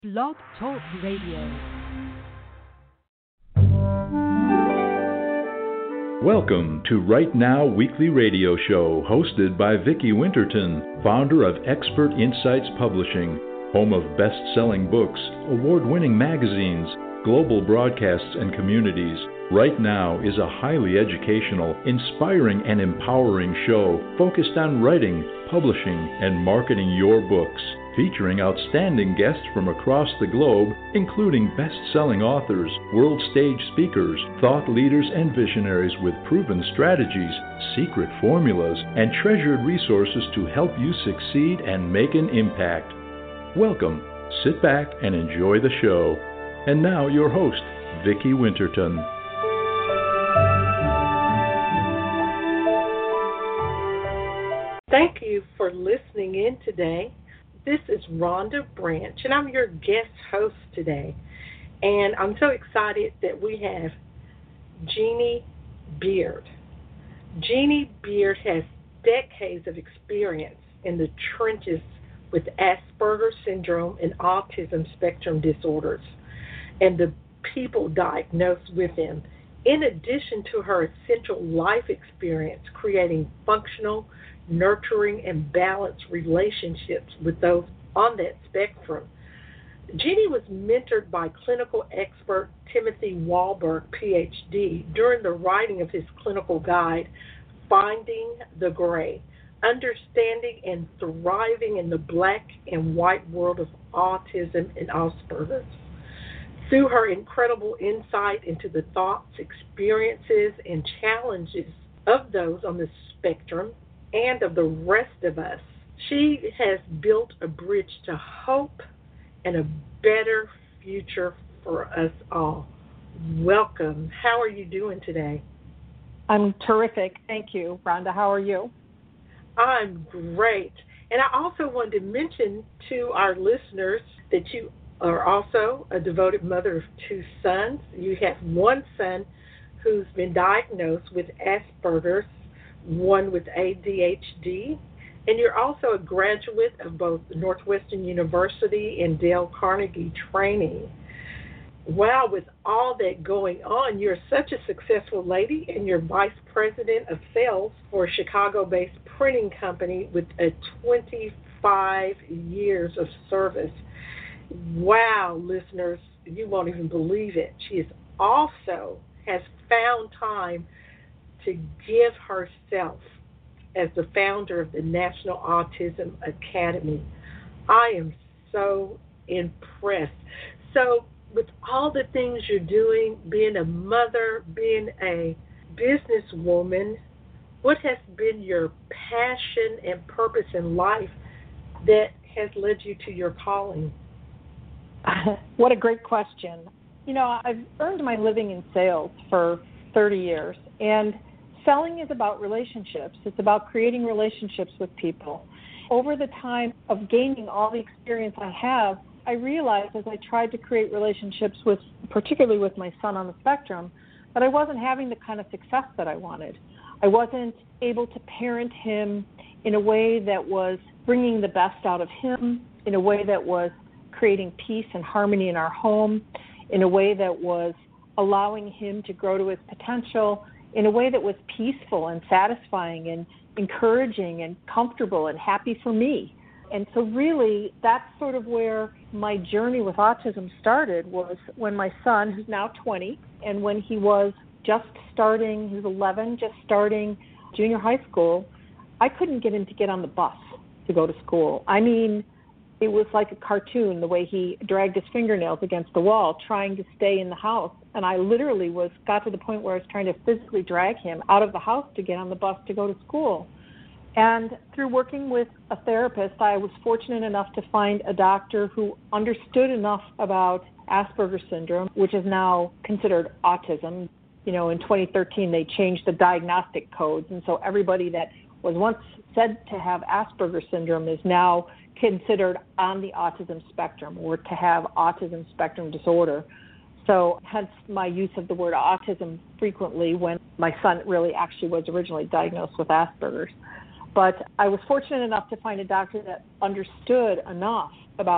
Blog Talk Radio. Welcome to Right Now Weekly Radio Show, hosted by Vicki Winterton, founder of Expert Insights Publishing, home of best-selling books, award-winning magazines, global broadcasts, and communities. Right Now is a highly educational, inspiring, and empowering show focused on writing, publishing, and marketing your books, featuring outstanding guests from across the globe, including best-selling authors, world stage speakers, thought leaders, and visionaries with proven strategies, secret formulas, and treasured resources to help you succeed and make an impact. Welcome, sit back, and enjoy the show. And now your host, Vicki Winterton. Thank you for listening in today. This is Rhonda Branch, and I'm your guest host today. And I'm so excited that we have Jeannie Beard. Jeannie Beard has decades of experience in the trenches with Asperger's syndrome and autism spectrum disorders and the people diagnosed with them, in addition to her essential life experience creating functional, nurturing, and balanced relationships with those on that spectrum. Jeannie was mentored by clinical expert Timothy Wahlberg, PhD, during the writing of his clinical guide, Finding the Gray, Understanding and Thriving in the Black and White World of Autism and Asperger's. Through her incredible insight into the thoughts, experiences, and challenges of those on the spectrum and of the rest of us, she has built a bridge to hope and a better future for us all. Welcome. How are you doing today? I'm terrific. Thank you. Rhonda, how are you? I'm great. And I also wanted to mention to our listeners that you are also a devoted mother of two sons. You have one son who's been diagnosed with Asperger's, one with ADHD, and you're also a graduate of both Northwestern University and Dale Carnegie training. Wow, with all that going on, you're such a successful lady, and you're vice president of sales for a Chicago-based printing company with a 25 years of service. Wow, listeners, you won't even believe it. She is also has found time to give herself as the founder of the National Autism Academy. I am so impressed. So with all the things you're doing, being a mother, being a businesswoman, what has been your passion and purpose in life that has led you to your calling? What a great question. You know, I've earned my living in sales for 30 years, and selling is about relationships. It's about creating relationships with people. Over the time of gaining all the experience I have, I realized as I tried to create relationships with, particularly with my son on the spectrum, that I wasn't having the kind of success that I wanted. I wasn't able to parent him in a way that was bringing the best out of him, in a way that was creating peace and harmony in our home, in a way that was allowing him to grow to his potential, in a way that was peaceful and satisfying and encouraging and comfortable and happy for me. And so really, that's sort of where my journey with autism started, was when my son, who's now 20, and when he was just starting, he was 11, just starting junior high school, I couldn't get him to get on the bus to go to school. I mean, it was like a cartoon, the way he dragged his fingernails against the wall, trying to stay in the house. And I literally got to the point where I was trying to physically drag him out of the house to get on the bus to go to school. And through working with a therapist, I was fortunate enough to find a doctor who understood enough about Asperger's syndrome, which is now considered autism. You know, in 2013, they changed the diagnostic codes. And so everybody that was once said to have Asperger's syndrome is now considered on the autism spectrum, or to have autism spectrum disorder. So hence my use of the word autism frequently when my son really actually was originally diagnosed with Asperger's. But I was fortunate enough to find a doctor that understood enough about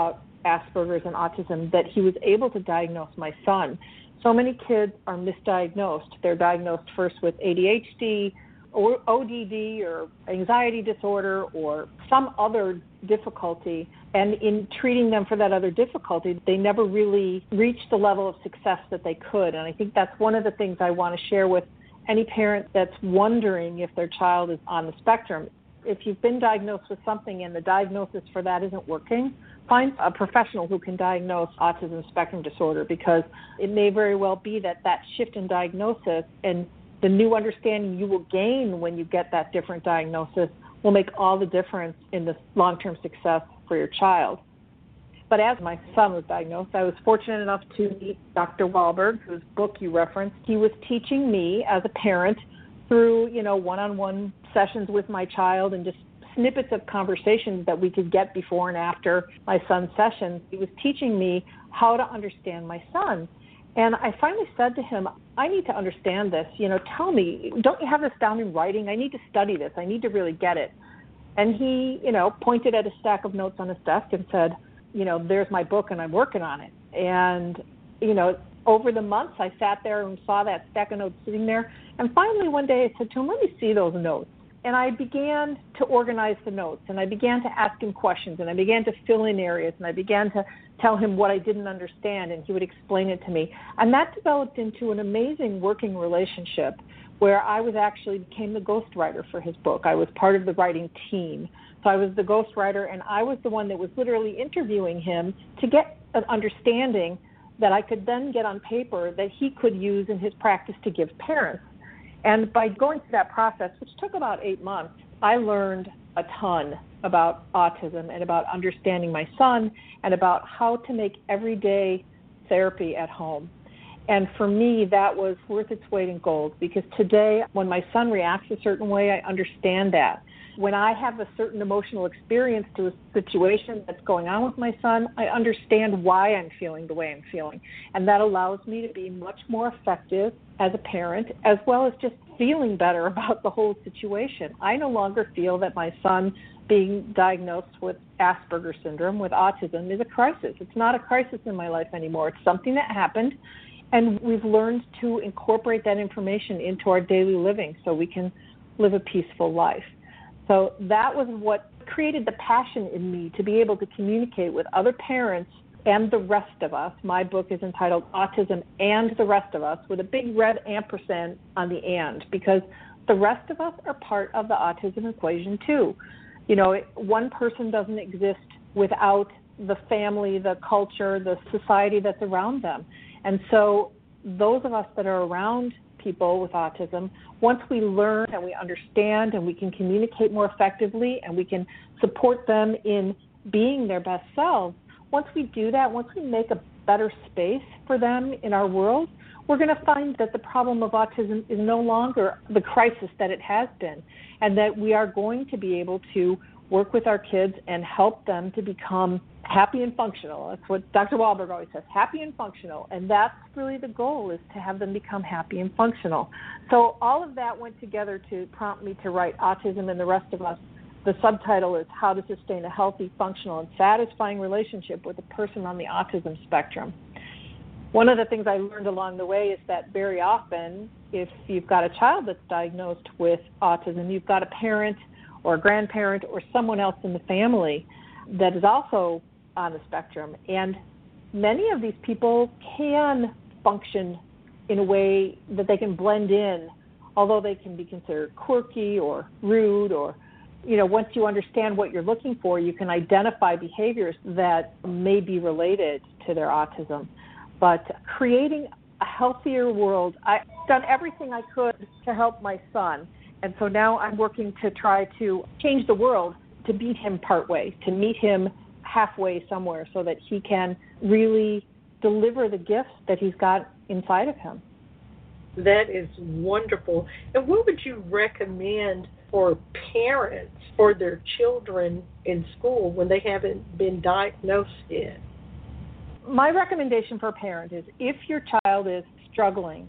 Asperger's and autism that he was able to diagnose my son. So many kids are misdiagnosed. They're diagnosed first with ADHD or ODD or anxiety disorder or some other difficulty, and in treating them for that other difficulty, they never really reach the level of success that they could. And I think that's one of the things I want to share with any parent that's wondering if their child is on the spectrum. If you've been diagnosed with something and the diagnosis for that isn't working, find a professional who can diagnose autism spectrum disorder, because it may very well be that shift in diagnosis and the new understanding you will gain when you get that different diagnosis will make all the difference in the long-term success for your child. But as my son was diagnosed, I was fortunate enough to meet Dr. Wahlberg, whose book you referenced. He was teaching me as a parent through, one-on-one sessions with my child and just snippets of conversations that we could get before and after my son's sessions. He was teaching me how to understand my son. And I finally said to him, I need to understand this. Tell me, don't you have this down in writing? I need to study this. I need to really get it. And he, pointed at a stack of notes on his desk and said, there's my book and I'm working on it. And, over the months I sat there and saw that stack of notes sitting there. And finally one day I said to him, let me see those notes. And I began to organize the notes, and I began to ask him questions, and I began to fill in areas, and I began to tell him what I didn't understand, and he would explain it to me. And that developed into an amazing working relationship where I became the ghostwriter for his book. I was part of the writing team. So I was the ghostwriter, and I was the one that was literally interviewing him to get an understanding that I could then get on paper that he could use in his practice to give parents. And by going through that process, which took about 8 months, I learned a ton about autism and about understanding my son and about how to make everyday therapy at home. And for me, that was worth its weight in gold, because today, when my son reacts a certain way, I understand that. When I have a certain emotional experience to a situation that's going on with my son, I understand why I'm feeling the way I'm feeling. And that allows me to be much more effective as a parent, as well as just feeling better about the whole situation. I no longer feel that my son being diagnosed with Asperger's syndrome, with autism, is a crisis. It's not a crisis in my life anymore. It's something that happened, and we've learned to incorporate that information into our daily living so we can live a peaceful life. So that was what created the passion in me to be able to communicate with other parents and the rest of us. My book is entitled Autism and the Rest of Us, with a big red ampersand on the and, because the rest of us are part of the autism equation too. One person doesn't exist without the family, the culture, the society that's around them. And so those of us that are around people with autism, once we learn and we understand and we can communicate more effectively and we can support them in being their best selves, once we do that, once we make a better space for them in our world, we're going to find that the problem of autism is no longer the crisis that it has been, and that we are going to be able to work with our kids and help them to become happy and functional. That's what Dr. Wahlberg always says, happy and functional. And that's really the goal, is to have them become happy and functional. So all of that went together to prompt me to write Autism and the Rest of Us. The subtitle is How to Sustain a Healthy, Functional, and Satisfying Relationship with a Person on the Autism Spectrum. One of the things I learned along the way is that very often, if you've got a child that's diagnosed with autism, you've got a parent or a grandparent or someone else in the family that is also on the spectrum. And many of these people can function in a way that they can blend in, although they can be considered quirky or rude, or, once you understand what you're looking for, you can identify behaviors that may be related to their autism. But creating a healthier world, I've done everything I could to help my son. And so now I'm working to try to change the world, to meet him partway, to meet him halfway somewhere, so that he can really deliver the gifts that he's got inside of him. That is wonderful. And what would you recommend for parents for their children in school when they haven't been diagnosed yet? My recommendation for a parent is, if your child is struggling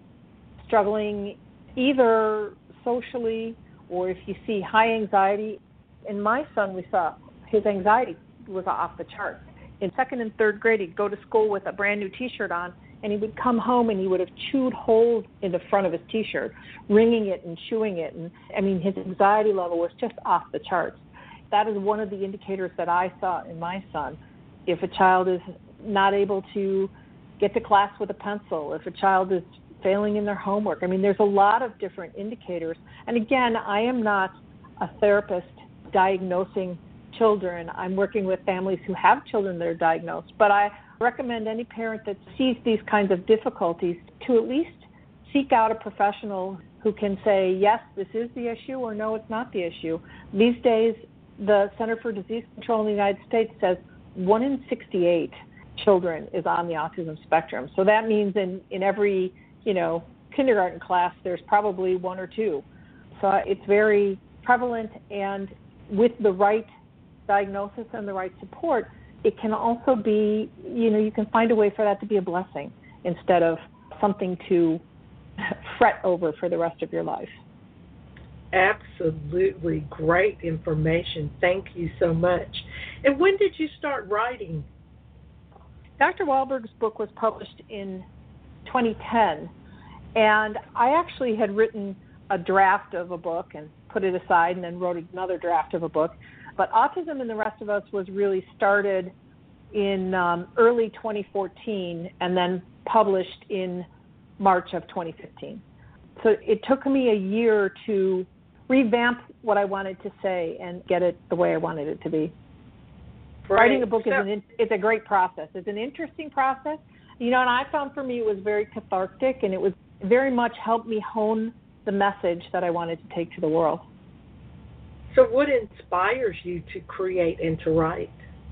either socially, or if you see high anxiety. In my son, we saw his anxiety was off the charts. in second and third grade, he'd go to school with a brand new T-shirt on, and he would come home and he would have chewed holes in the front of his T-shirt, wringing it and chewing it. And I mean, his anxiety level was just off the charts. That is one of the indicators that I saw in my son. If a child is not able to get to class with a pencil, if a child is failing in their homework, I mean, there's a lot of different indicators. And again, I am not a therapist diagnosing children. I'm working with families who have children that are diagnosed. But I recommend any parent that sees these kinds of difficulties to at least seek out a professional who can say, yes, this is the issue, or no, it's not the issue. These days, the Center for Disease Control in the United States says 1 in 68 children is on the autism spectrum. So that means in every, kindergarten class, there's probably 1 or 2. So it's very prevalent, and with the right diagnosis and the right support, it can also be, you can find a way for that to be a blessing instead of something to fret over for the rest of your life. Absolutely great information. Thank you so much. And when did you start writing? Dr. Wahlberg's book was published in 2010, and I actually had written a draft of a book and put it aside and then wrote another draft of a book. But Autism and the Rest of Us was really started in early 2014 and then published in March of 2015. So it took me a year to revamp what I wanted to say and get it the way I wanted it to be. Right. Writing a book is a great process. It's an interesting process. And I found for me it was very cathartic, and it was very much helped me hone the message that I wanted to take to the world. So what inspires you to create and to write?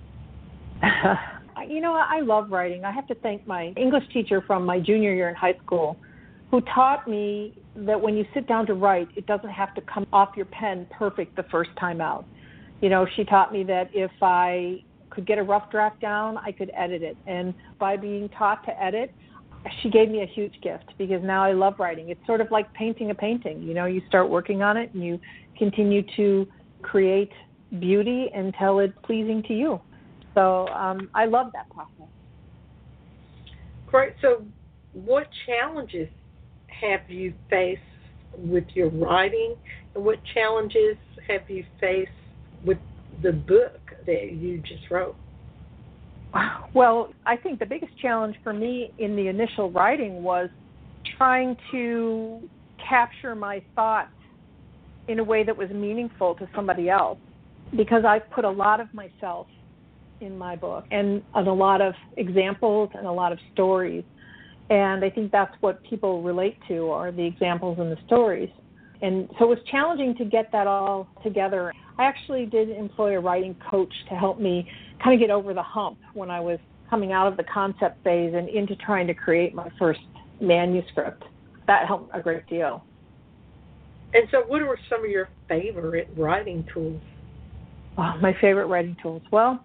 I love writing. I have to thank my English teacher from my junior year in high school, who taught me that when you sit down to write, it doesn't have to come off your pen perfect the first time out. She taught me that if I could get a rough draft down, I could edit it. And by being taught to edit, she gave me a huge gift, because now I love writing. It's sort of like painting a painting. You start working on it and you continue to create beauty until it's pleasing to you. So I love that process. Great. So what challenges have you faced with your writing, and what challenges have you faced with the book that you just wrote? Well, I think the biggest challenge for me in the initial writing was trying to capture my thoughts in a way that was meaningful to somebody else, because I put a lot of myself in my book and a lot of examples and a lot of stories. And I think that's what people relate to, are the examples and the stories. And so it was challenging to get that all together. I actually did employ a writing coach to help me kind of get over the hump when I was coming out of the concept phase and into trying to create my first manuscript. That helped a great deal. And so what were some of your favorite writing tools? Oh, my favorite writing tools? Well,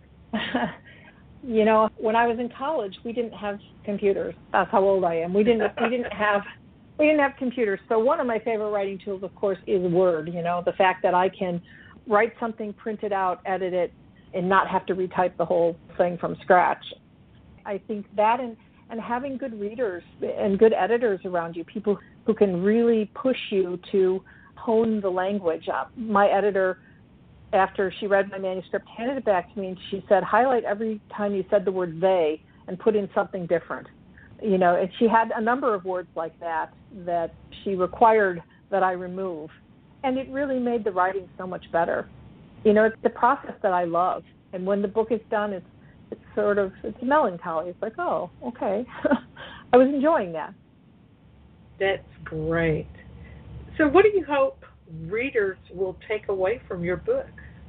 when I was in college, we didn't have computers. That's how old I am. We didn't have computers. So one of my favorite writing tools, of course, is Word. The fact that I can write something, print it out, edit it, and not have to retype the whole thing from scratch. I think that and having good readers and good editors around you, people who can really push you to hone the language. My editor, after she read my manuscript, handed it back to me, and she said, highlight every time you said the word they and put in something different. And she had a number of words like that she required that I remove. And it really made the writing so much better. It's the process that I love. And when the book is done, it's melancholy. It's like, oh, okay. I was enjoying that. That's great. So what do you hope readers will take away from your book?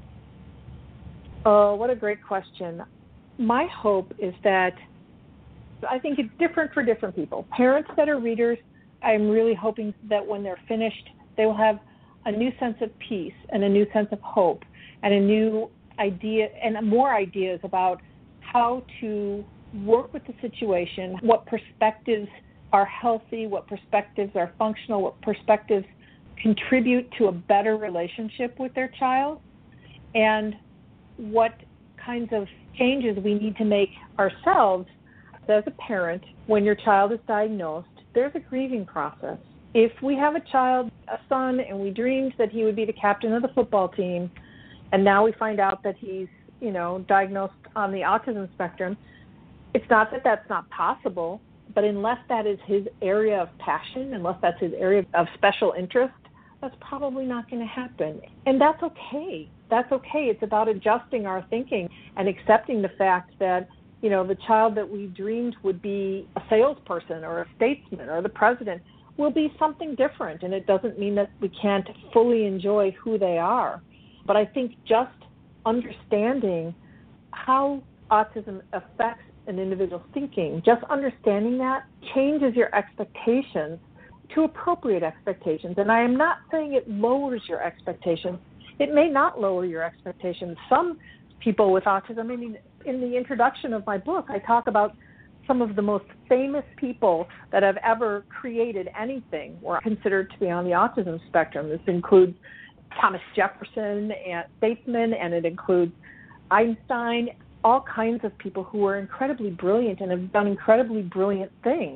Oh, what a great question. My hope is that I think it's different for different people. Parents that are readers, I'm really hoping that when they're finished, they will have a new sense of peace and a new sense of hope and a new idea and more ideas about how to work with the situation, what perspectives are healthy, what perspectives are functional, what perspectives contribute to a better relationship with their child, and what kinds of changes we need to make ourselves as a parent. When your child is diagnosed, there's a grieving process. If we have a son, and we dreamed that he would be the captain of the football team, and now we find out that he's, diagnosed on the autism spectrum, it's not that that's not possible, but unless that is his area of passion, unless that's his area of special interest, that's probably not going to happen. And that's okay. That's okay. It's about adjusting our thinking and accepting the fact that, the child that we dreamed would be a salesperson or a statesman or the president will be something different. And it doesn't mean that we can't fully enjoy who they are. But I think just understanding how autism affects an individual's thinking, just understanding that changes your expectations to appropriate expectations. And I am not saying it lowers your expectations. It may not lower your expectations. Some people with autism, in the introduction of my book, I talk about some of the most famous people that have ever created anything were considered to be on the autism spectrum. This includes Thomas Jefferson, and statesmen, and it includes Einstein, all kinds of people who are incredibly brilliant and have done incredibly brilliant things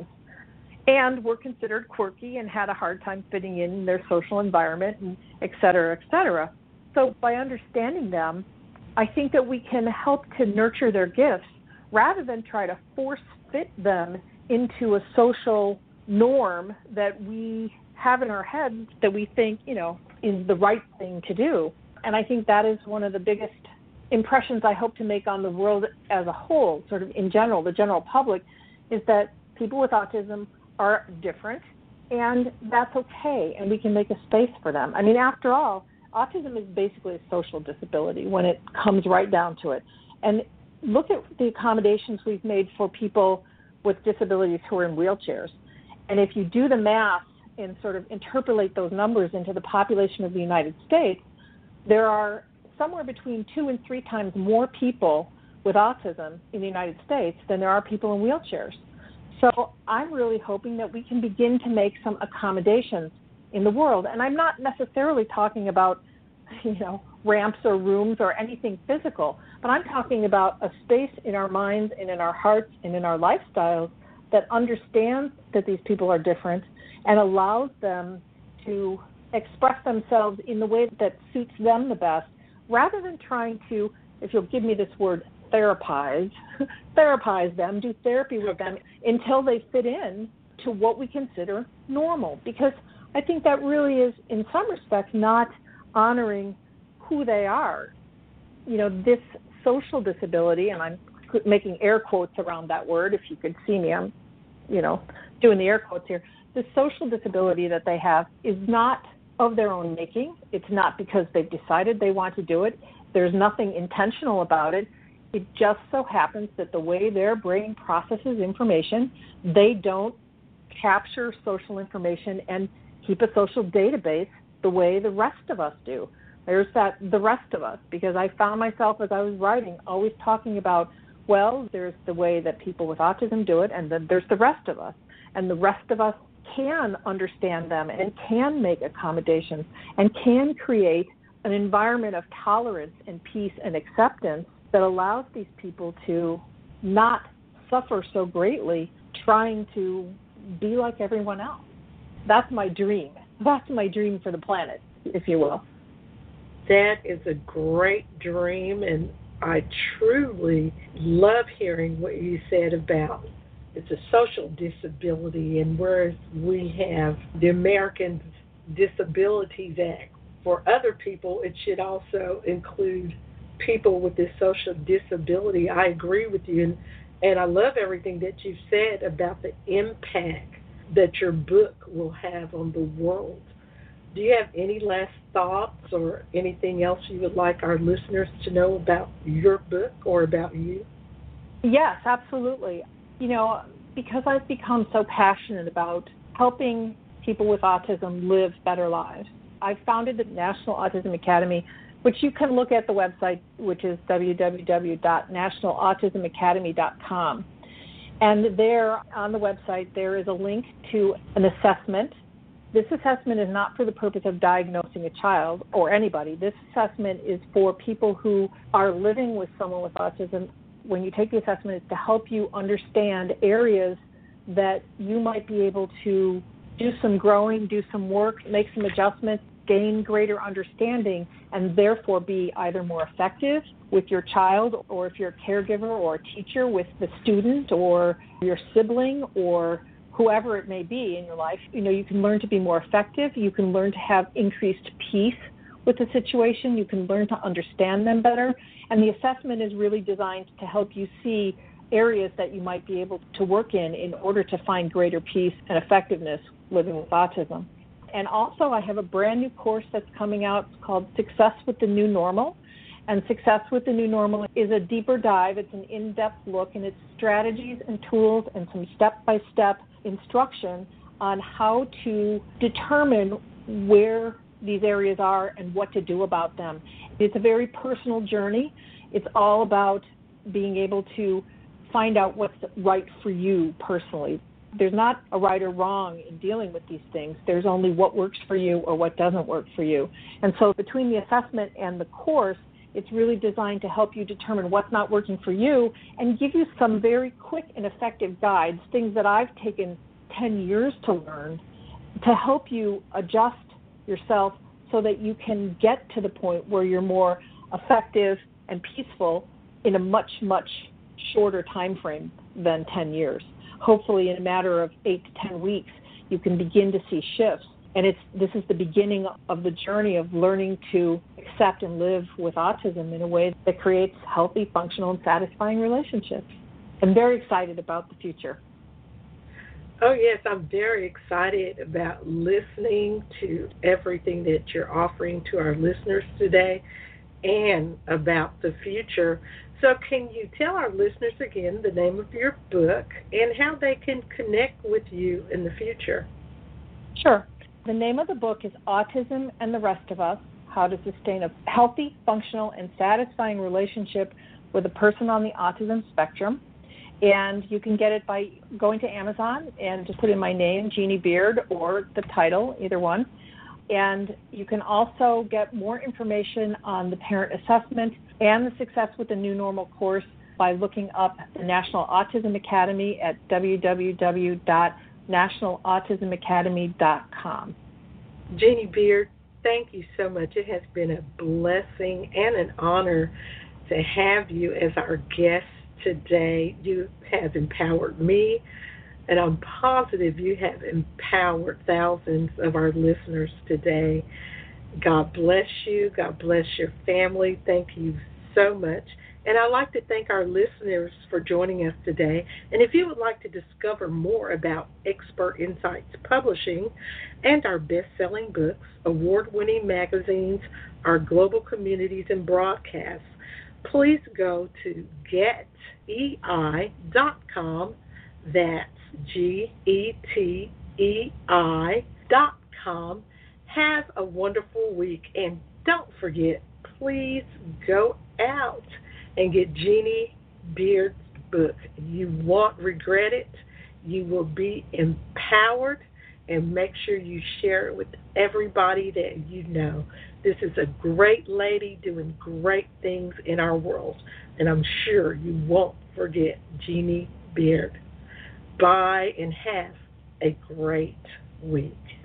and were considered quirky and had a hard time fitting in their social environment, and et cetera, et cetera. So by understanding them, I think that we can help to nurture their gifts rather than try to force fit them into a social norm that we have in our heads that we think, is the right thing to do. And I think that is one of the biggest impressions I hope to make on the world as a whole, sort of in general, the general public, is that people with autism are different, and that's okay, and we can make a space for them. After all, autism is basically a social disability when it comes right down to it. And look at the accommodations we've made for people with disabilities who are in wheelchairs. And if you do the math and sort of interpolate those numbers into the population of the United States, there are somewhere between 2 and 3 times more people with autism in the United States than there are people in wheelchairs. So I'm really hoping that we can begin to make some accommodations in the world. And I'm not necessarily talking about, ramps or rooms or anything physical, but I'm talking about a space in our minds and in our hearts and in our lifestyles that understands that these people are different and allows them to express themselves in the way that suits them the best, rather than trying to, if you'll give me this word, therapize them, do therapy with them until they fit in to what we consider normal. Because I think that really is, in some respects, not honoring who they are. This social disability, and I'm making air quotes around that word. If you could see me, I'm, doing the air quotes here. The social disability that they have is not of their own making. It's not because they've decided they want to do it. There's nothing intentional about it. It just so happens that the way their brain processes information, they don't capture social information and keep a social database the way the rest of us do. There's the rest of us, because I found myself as I was writing always talking about, well, there's the way that people with autism do it, and then there's the rest of us. And the rest of us can understand them and can make accommodations and can create an environment of tolerance and peace and acceptance that allows these people to not suffer so greatly trying to be like everyone else. That's my dream. That's my dream for the planet, if you will. That is a great dream, and I truly love hearing what you said about it's a social disability, and whereas we have the Americans Disabilities Act, for other people it should also include people with this social disability. I agree with you, and I love everything that you've said about the impact that your book will have on the world. Do you have any last thoughts or anything else you would like our listeners to know about your book or about you? Yes, absolutely. Because I've become so passionate about helping people with autism live better lives, I've founded the National Autism Academy, which you can look at the website, which is www.nationalautismacademy.com. And there on the website, there is a link to an assessment This assessment is not for the purpose of diagnosing a child or anybody. This assessment is for people who are living with someone with autism. When you take the assessment, it's to help you understand areas that you might be able to do some growing, do some work, make some adjustments, gain greater understanding, and therefore be either more effective with your child, or if you're a caregiver or a teacher, with the student or your sibling or whoever it may be in your life. You can learn to be more effective. You can learn to have increased peace with the situation. You can learn to understand them better. And the assessment is really designed to help you see areas that you might be able to work in order to find greater peace and effectiveness living with autism. And also, I have a brand new course that's coming out called Success with the New Normal. And Success with the New Normal is a deeper dive. It's an in-depth look, and it's strategies and tools and some step-by-step instruction on how to determine where these areas are and what to do about them. It's a very personal journey. It's all about being able to find out what's right for you personally. There's not a right or wrong in dealing with these things. There's only what works for you or what doesn't work for you. And so between the assessment and the course, it's really designed to help you determine what's not working for you and give you some very quick and effective guides, things that I've taken 10 years to learn, to help you adjust yourself so that you can get to the point where you're more effective and peaceful in a much, much shorter time frame than 10 years. Hopefully in a matter of 8 to 10 weeks, you can begin to see shifts. And this is the beginning of the journey of learning to accept and live with autism in a way that creates healthy, functional, and satisfying relationships. I'm very excited about the future. Oh, yes, I'm very excited about listening to everything that you're offering to our listeners today and about the future. So can you tell our listeners again the name of your book and how they can connect with you in the future? Sure. The name of the book is Autism and the Rest of Us, How to Sustain a Healthy, Functional, and Satisfying Relationship with a Person on the Autism Spectrum. And you can get it by going to Amazon and just put in my name, Jeannie Beard, or the title, either one. And you can also get more information on the parent assessment and the Success with the New Normal course by looking up the National Autism Academy at www.nationalautismacademy.com. Jeannie Beard, thank you so much. It has been a blessing and an honor to have you as our guest today. You have empowered me, and I'm positive you have empowered thousands of our listeners today. God bless you. God bless your family. Thank you so much. And I'd like to thank our listeners for joining us today. And if you would like to discover more about Expert Insights Publishing and our best-selling books, award-winning magazines, our global communities and broadcasts, please go to getei.com. That's GETEI.com. Have a wonderful week. And don't forget, please go out and get Jeannie Beard's book. You won't regret it. You will be empowered, and make sure you share it with everybody that you know. This is a great lady doing great things in our world, and I'm sure you won't forget Jeannie Beard. Bye, and have a great week.